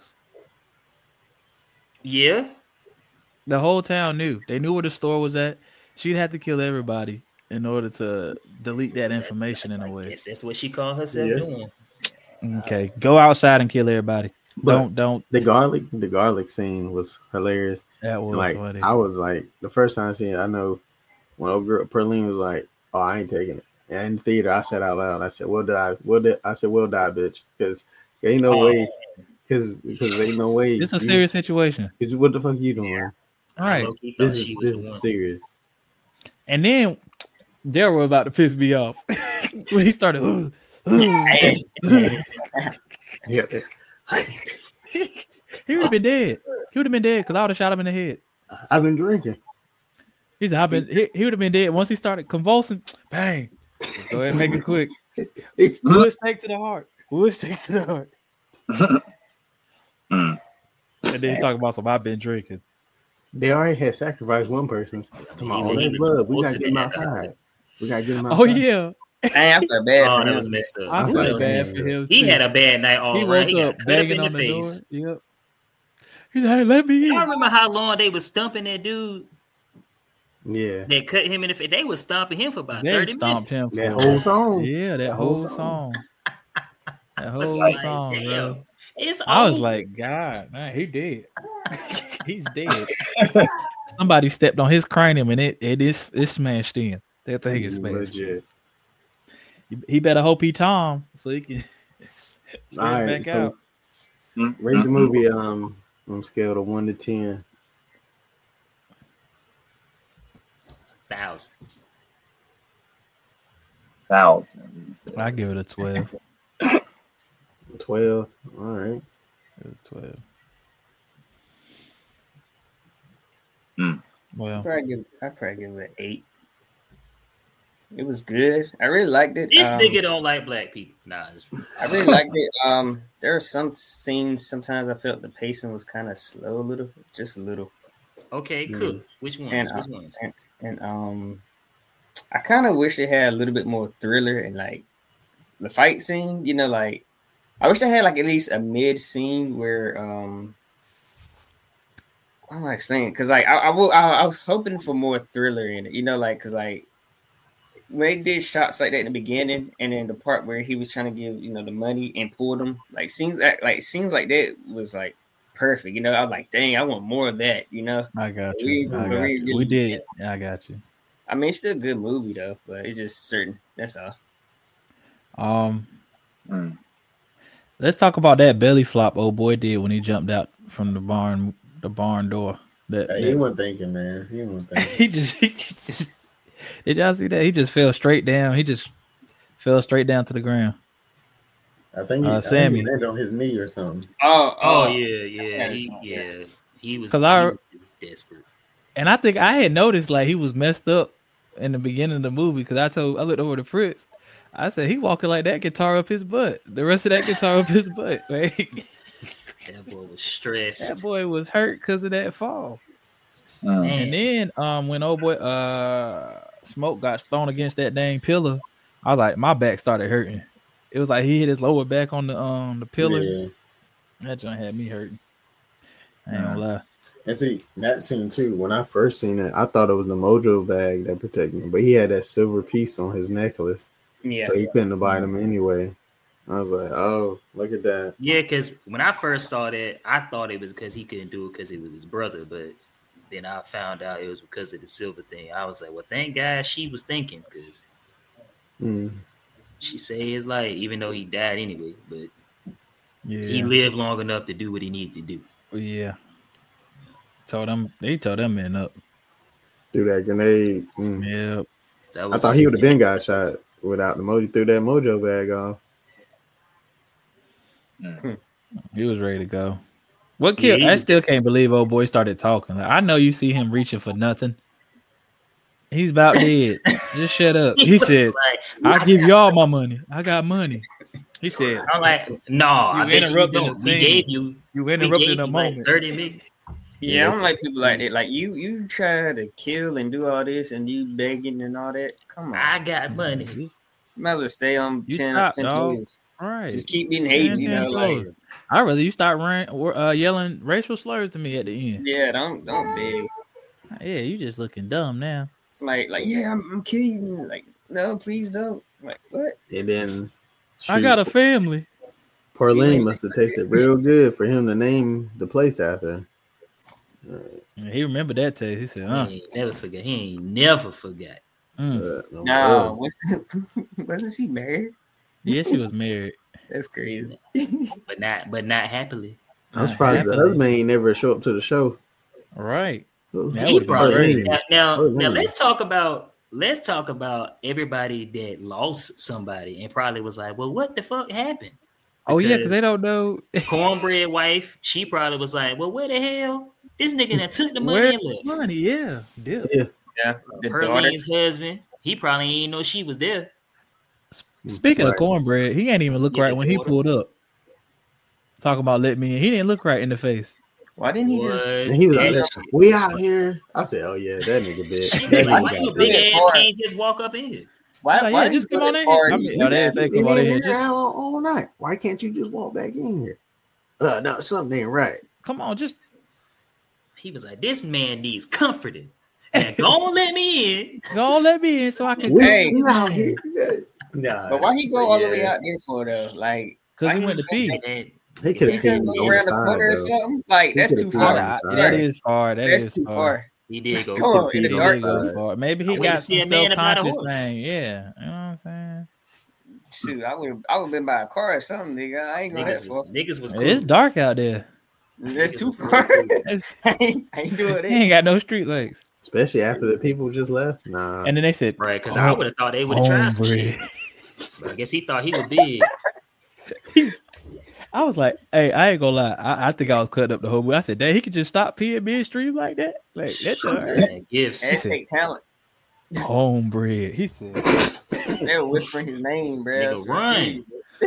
Yeah. The whole town knew. They knew where the store was at. She'd have to kill everybody in order to delete that That's- information in a I way. guess that's what she called herself Yeah. doing. Okay, go outside and kill everybody. But don't don't. the garlic, the garlic scene was hilarious. That was Like funny. I was like the first time I seen it, I know when old girl Perlene was like, "Oh, I ain't taking it." And in the theater, I said out loud, I said, "We'll die, we'll die." I said, "We'll die, bitch," because ain't no Oh. way, because because ain't no way. It's a you- serious situation. 'cause what the fuck you doing? All right. I low-key thought This she is was this the one. is serious. And then Daryl was about to piss me off when he started. "Ugh, ugh." Yeah, He would have been dead. He would have been dead because I would have shot him in the head. I've been drinking. He said, "I've been." He, he would have been dead once he started convulsing. Bang! Go ahead, and make it quick. Wood stake to the heart. Wood stake to the heart. Mm. And then he talking about some. I've been drinking. They already had sacrificed one person. Come on, all He that was blood. We gotta supposed get him to outside. We gotta get him outside. Oh yeah, Hey, I feel bad Oh, for that him. was messed up. I was feel like, That was bad messed for up. him. He too. had a bad night all He right. woke He got up cut up banging in the on the face. door. Yep. He's like, "Hey, let me Y'all in." remember how long they was stumping that dude Yeah, that cut him in the face? They was stomping him for about They thirty stomped minutes. him that for whole song. Yeah, that The whole whole song. song. That I whole was like, song, damn, bro. it's I was over. like, God, man, he dead. He's dead. Somebody stepped on his cranium and it it is it smashed in. That thing is smashed. Legit. He, he better hope he Tom so he can spread All it right, back so out. Mm, rate the mm, movie um on a scale of one to ten. thousand. Thousand. I give it a twelve. Twelve. All right. Give it a twelve. Mm. Well, I'd probably give, I'd probably give it an eight. It was good. I really liked it. This Um, nigga don't like black people. Nah, it's, I really liked it. Um, there are some scenes. Sometimes I felt the pacing was kind of slow, a little, just a little. okay, Mm. cool. Which ones? And, Which uh, ones? and and um, I kind of wish it had a little bit more thriller and like the fight scene. You know, like I wish they had like at least a mid scene where um, how am I explaining? Because like I I, will, I I was hoping for more thriller in it. You know, like because like when they did shots like that in the beginning, and then the part where he was trying to give you know the money and pulled them, like scenes like, like scenes like that was like perfect. You know, I was like, dang, I want more of that. You know, I got We- you. I we got really- you. We did. I got you. I mean, it's still a good movie though, but it's just certain. That's all. Um, Mm. let's talk about that belly flop old boy did when he jumped out from the barn, the barn door. That, Hey, he that- wasn't thinking, man. He wasn't thinking. he just, he just, did y'all see that? He just fell straight down. He just fell straight down to the ground. I think he, Uh, I think Sammy. he landed on his knee or something. Oh, Oh yeah, yeah, Yeah, he, yeah. He was. 'Cause he I- was just desperate. And I think I had noticed like he was messed up in the beginning of the movie because I told I looked over to Fritz. I said he walking like that guitar up his butt. The rest of that guitar up his butt. Like, That boy was stressed. that boy was hurt because of that fall. Mm. Man. And then um when old boy uh Smoke got thrown against that dang pillar, I was like, my back started hurting. It was like he hit his lower back on the um the pillar. Yeah. That joint had me hurting. I ain't gonna lie. And see that scene too. When I first seen it, I thought it was the Mojo bag that protected him, but he had that silver piece on his necklace, yeah. so he couldn't have bite him anyway. I was like, oh, look at that. Yeah, because when I first saw that, I thought it was because he couldn't do it because it was his brother, but then I found out it was because of the silver thing. I was like, well, thank God she was thinking because Mm. she saved his life, even though he died anyway. But Yeah. he lived long enough to do what he needed to do. Yeah. Told them they told them men up. Threw that grenade. Mm. Yeah. That I was thought he would have been got shot without the Mojo. Threw that Mojo bag off. He was ready to go. What killed? Yeah, I he- still can't believe old boy started talking. Like, I know you see him reaching for nothing. He's about dead. Just shut up. He was said, like, "I I give got- y'all my money. I got money." He said, I'm like, no, I bet you interrupting don't. the We scene. gave you, "You we interrupted gave a you like moment." thirty million. Yeah, I don't like people like Mm. that. Like you, you try to kill and do all this, and you begging and all that. Come on, I got money. Just- might as well stay on You ten, stop, ten dog. toes. All right. Just keep being Ten hating, you know. toes. Like, I'd rather you start ran, or, uh, yelling racial slurs to me at the end. yeah, don't don't beg. Yeah, you just looking dumb now. It's like, like, yeah, I'm, I'm kidding. Like, no, please don't. Like, what? And then I got a family. Pauline must have tasted real good for him to name the place after. Uh, Yeah, he remembered that taste. He said, "Huh." He ain't never forget. He ain't never forgot. Mm. uh, no, No, wasn't she married? Yeah, she was married. That's crazy. But not, but not happily. I'm surprised the Happily. husband ain't never show up to the show. All right. Who- That He would've been probably crazy. now, now, Oh, now man. let's talk about let's talk about everybody that lost somebody and probably was like, well, what the fuck happened? Oh yeah, because Because they don't know Cornbread wife, she probably was like, well, where the hell this nigga that took the money where and left? money. Yeah, yeah. Yeah. Yeah, the daughter. Perlene's husband, he probably ain't know she was there. Speaking of Right. cornbread, he ain't even look Yeah, right when he daughter. pulled up. Talking about let me in. He didn't look right in the face. Why didn't he just? What? And he was out Damn. there, we out here. I said, oh yeah, that nigga big. She That was like, nigga why got you big. big ass Hard. can't just walk up in here? Why? Like, why yeah, did just you come go on that in. far? I mean, no, they didn't say You come on been in here. in Just there all, all night. Why can't you just walk back in here? Uh, no, something ain't right. come on, just He was like, this man needs comforting. And don't let me in. go on, let me in so I can. We, Hey. we out here. Nah, But why he go all the way yeah. out there for though? Like, Because why he he went to go pee. back- And He could He have couldn't peed go around the inside, corner or though. something. Like, He that's could've too peed far. inside. That Right. is far. That That's is too far. far. he did go. Oh, He in the could've He peed dark. did go inside. far. Maybe I he went got to see some a man about a self-conscious horse. thing. Yeah, you know what I'm saying. Shoot, I would I would have been by a car or something, nigga. I ain't going Niggas that was, far. niggas was cool. It's dark out there. That's Niggas too was far. really cool. It's, I ain't, I ain't doing he it. ain't got no street legs. Especially after the people just left. Nah. And then they said, Right, because I "Oh, would have thought they would have tried some shit. hombre." But I guess he thought he was big. He's- I was like, hey, I ain't gonna lie. I, I think I was cutting up the whole movie. I said, dang, he could just stop peeing midstream like that. Like that's all right. Man, gifts. That take talent. Homebread. He said, They were whispering his name, bro. Nigga, run.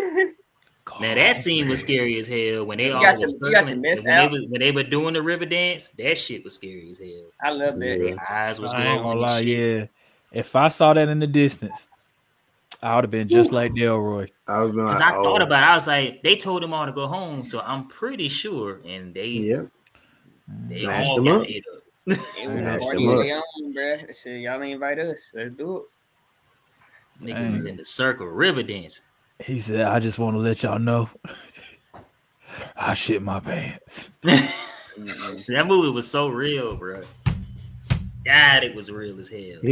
Now that scene was scary as hell when they You all got was your- you got circling. your miss When they, out. was, when they were doing the river dance, that shit was scary as hell. I love that. Yeah. Their eyes was I ain't gonna glowing and lie, shit. yeah. If I saw that in the distance, I would have been just like Delroy. I was going Because like, I oh, thought about it, I was like, they told them all to go home, so I'm pretty sure, and they Yep. they Smashed all them got up. it up. It was Smash a party them of up. their own, bro. They said, y'all ain't invite us. Let's do it. Niggas was in the circle, river dancing. He said, I just want to let y'all know I shit my pants. That movie was so real, bro. God, it was real as hell.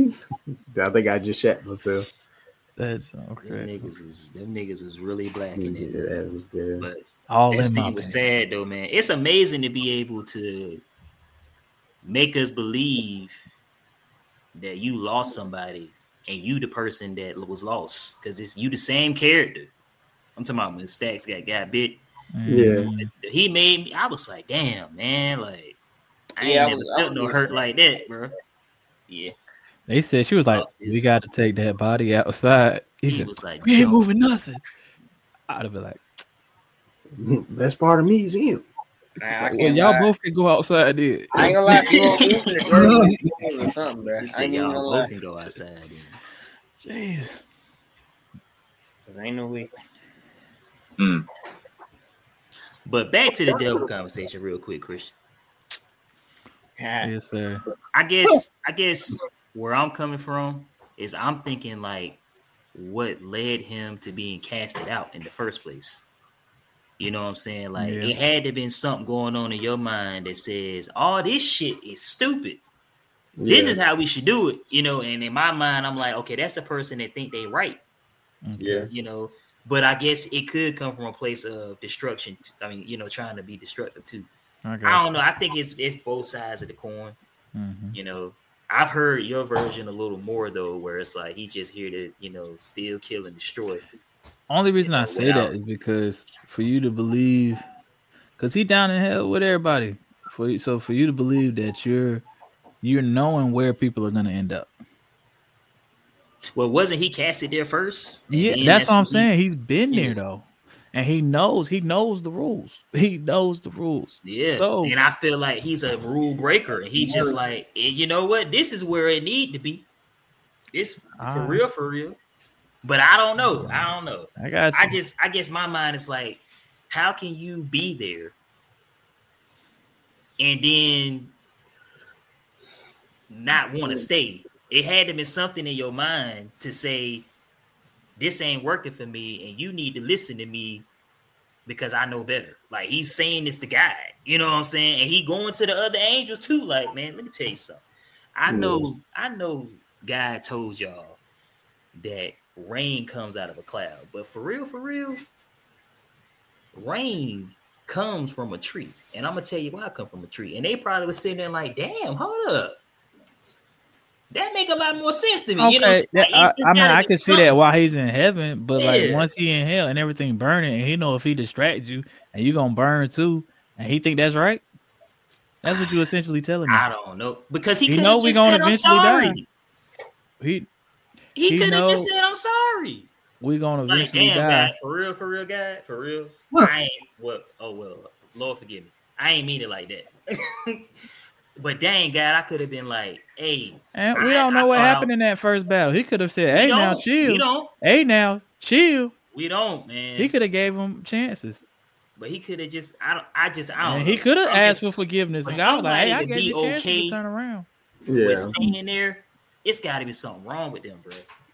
I think I just shat myself. That's Them okay. niggas was them niggas was really black in Yeah, it. that was good. But All that in my scene was pants. sad though, man. It's amazing to be able to make us believe that you lost somebody and you the person that was lost because it's you the same character. I'm talking about when Stacks got got bit. Mm. He made me. I was like, damn, man. Like I Yeah, I ain't was- never I felt was no getting hurt sad. like that, bro. Yeah. They said she was like, Lost his- we got to take that body outside. He, He said, was like, we ain't "Don't." moving nothing. I'd have been like, That's part of the museum. Nah, I well, can't y'all lie. both can go outside then. I ain't gonna lie. If you want me to the girl or something, bro. He I said, ain't even y'all gonna both lie. can go outside. Then. Jeez. Cause ain't no way. Mm. But back to the devil conversation, real quick, Christian. Yes, sir. I guess I guess where I'm coming from is I'm thinking like what led him to being casted out in the first place. You know what I'm saying? Like Yeah. it had to been something going on in your mind that says, "Oh, this shit is stupid. This Yeah. is how we should do it." You know, and in my mind, I'm like, okay, that's a person that think they right. Yeah. You know, but I guess it could come from a place of destruction. t- I mean, you know, trying to be destructive too. Okay. I don't know. I think it's it's both sides of the coin. Mhm. You know, I've heard your version a little more though, where it's like he's just here to, you know, steal, kill, and destroy. Only reason I know, say without- that is because for you to believe Cause he down in hell with everybody. For so for you to believe that you're you're knowing where people are gonna end up. Well, wasn't he casted there first? And Yeah, then that's what I'm when he- saying. He's been Yeah. there though, and he knows he knows the rules. He knows the rules. Yeah, So and I feel like he's a rule breaker, and he's just like, "Eh, you know what? This is where it need to be. This for Ah. real, for real. But I don't know. I don't know. I got you. I just, I guess my mind is like, how can you be there and then not want to stay? It had to be something in your mind to say, this ain't working for me, and you need to listen to me because I know better. Like, he's saying this to God, you know what I'm saying? And he going to the other angels too. Like, man, let me tell you something. I know, I know God told y'all that rain comes out of a cloud, but for real, for real, rain comes from a tree. And I'm gonna tell you why I come from a tree. And they probably was sitting there like, damn, hold up. That make a lot more sense to me. Okay, You know what I'm that- saying? I, It's- it's I mean, gotta I be can see something. that while he's in heaven, but like Yeah. once he in hell and everything burning, and he know if he distracts you and you gonna burn too, and he think that's right. That's what you essentially telling me. I don't know. Because he, He could know have we just gonna said, I'm eventually sorry. die. He He, He could have just know- said, I'm sorry. we gonna Like, eventually damn, die. God, for real, for real, God, for real. Huh. I ain't what oh well, Lord forgive me. I ain't mean it like that. But dang, God, I could have been like, hey, And we I- don't know I what thought I- happened in that first battle. He could have said, we "Hey, now don't, chill. we don't, Hey, now chill." we don't, man. He could have gave him chances, but he could have just I don't I just I don't and know. he could have I'm asked just- for forgiveness. for And I was like, "Hey, somebody I to gave be you chances okay to turn around." Yeah. with staying there, it's gotta be something wrong with them, bro.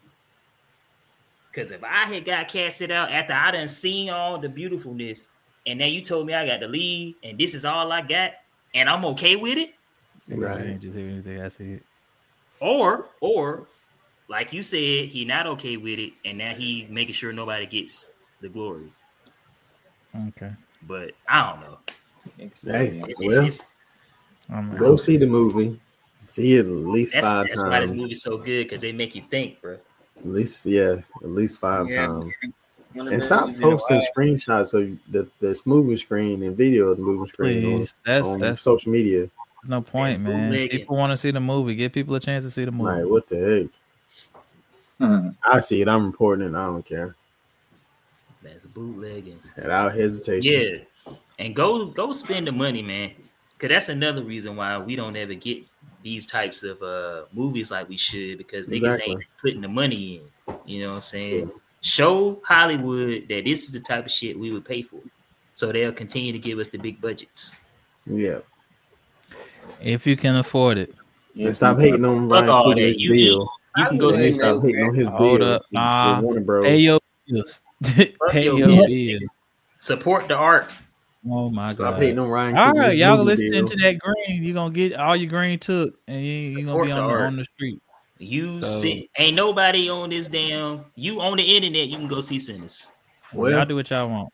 Cause if I had got casted out after I done seen all the beautifulness, and then you told me I got to leave, and this is all I got, and I'm okay with it, Right. I didn't just hear anything I said. or or like you said, he not okay with it, and now he making sure nobody gets the glory. Okay. But I don't know. Hey, It's, well, it's, it's, I'm go see the movie. See it at least that's five that's why this times. movie's so good, because they make you think, bro. At least, yeah, at least five Yeah. times. One of And the stop movies in a posting while. screenshots of the this movie screen and video of the movie screen on, Please. That's on that's social media. no point, That's man. bootlegging. People want to see the movie. Give people a chance to see the movie. Like, what the heck? Hmm. I see it. I'm reporting it. I don't care. That's bootlegging. Without hesitation. Yeah, and go go spend the money, man. Cause that's another reason why we don't ever get these types of uh movies like we should, because niggas Exactly. ain't putting the money in. You know what I'm saying? Show Hollywood that this is the type of shit we would pay for, so they'll continue to give us the big budgets. Yeah. If you can afford it. And stop hating on Fuck Ryan all Coogler's that. You bill. You can go Hollywood see ain't Stop some. no hating on his Hold bill. up. with Nah. Warner Bros. Pay your bills. Pay your your bills. bills. Support the art. Oh my Stop god. hating on Ryan All Coogler's right, y'all movie listening deal. to that green. You're gonna get all your green took, and you, you're gonna Support be the on the, art. on the street. You So- sit. Ain't nobody on this damn. You on the internet. You can go see Sinners. Well, Well- y'all do what y'all want.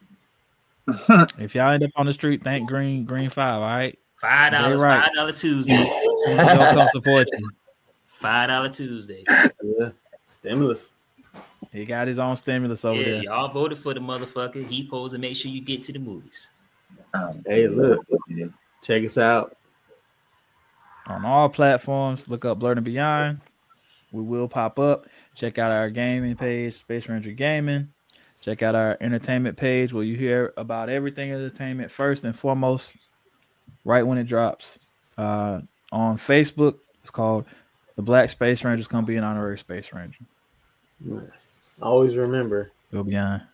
If y'all end up on the street, thank Green Green Five. All right, Five dollars. Jay Wright. Five dollar Tuesday. they'll come support you. Five dollar Tuesday. Yeah. Stimulus. He got his own stimulus over Yeah, there. y'all voted for the motherfucker. He supposed to make sure you get to the movies. Hey, look. Check us out. On all platforms, look up Blurred and Beyond. We will pop up. Check out our gaming page, Space Ranger Gaming. Check out our entertainment page where you hear about everything entertainment first and foremost, right when it drops. Uh, on Facebook, it's called The Black Space Ranger. It's going to be an honorary Space Ranger. Yes. Always remember. Go Beyond.